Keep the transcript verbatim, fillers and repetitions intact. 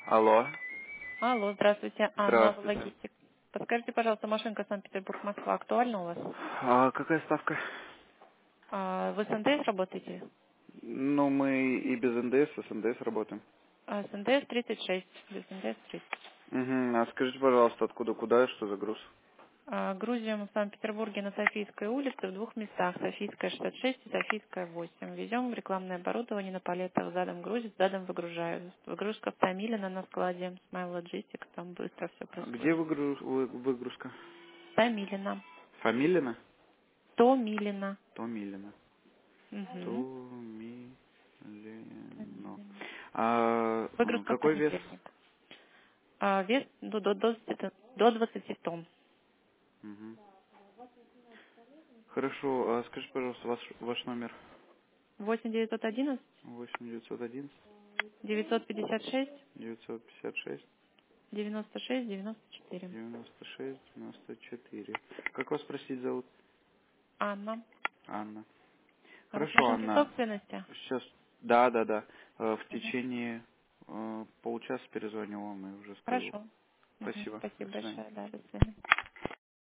Алло. Алло, здравствуйте, Анна, Здравствуйте. логистик. Подскажите, пожалуйста, машинка Санкт-Петербург-Москва актуальна у вас? А какая ставка? А, вы с эн дэ эс работаете? Ну, мы и без эн дэ эс, и с эн дэ эс работаем. А, с эн дэ эс тридцать шесть, без эн дэ эс тридцать. Угу. А скажите, пожалуйста, откуда, куда, что за груз? А, грузим в Санкт-Петербурге на Софийской улице в двух местах. Софийская шестьдесят шесть и Софийская восемь. Везем рекламное оборудование на палетах. Задом грузит, задом выгружаю. Выгрузка в Томилино на складе. Smile Logistics, там быстро все А где происходит. выгруз, вы- выгрузка? Томилино. Фамилина? Томилино. Томилина. Угу. Томилино. А м, Выгрузка в какой вес? понедельник. А, вес до, до, до, двадцати до двадцати тонн. Угу. Хорошо. А скажите, пожалуйста, ваш, ваш номер? восемь девятьсот одиннадцать восемь девятьсот одиннадцать девятьсот пятьдесят шесть девятьсот пятьдесят шесть девяносто шесть девяносто четыре. девяносто шесть девяносто четыре. Как вас спросить зовут? Анна. Анна. А вы с Хорошо, машинки Анна. собственности? Сейчас. Да, да, да. Э, В Мгм. течение э, получаса перезвоню вам и уже скажу. Хорошо. Мгм. Спасибо. До Спасибо свидания. большое. Да, до свидания.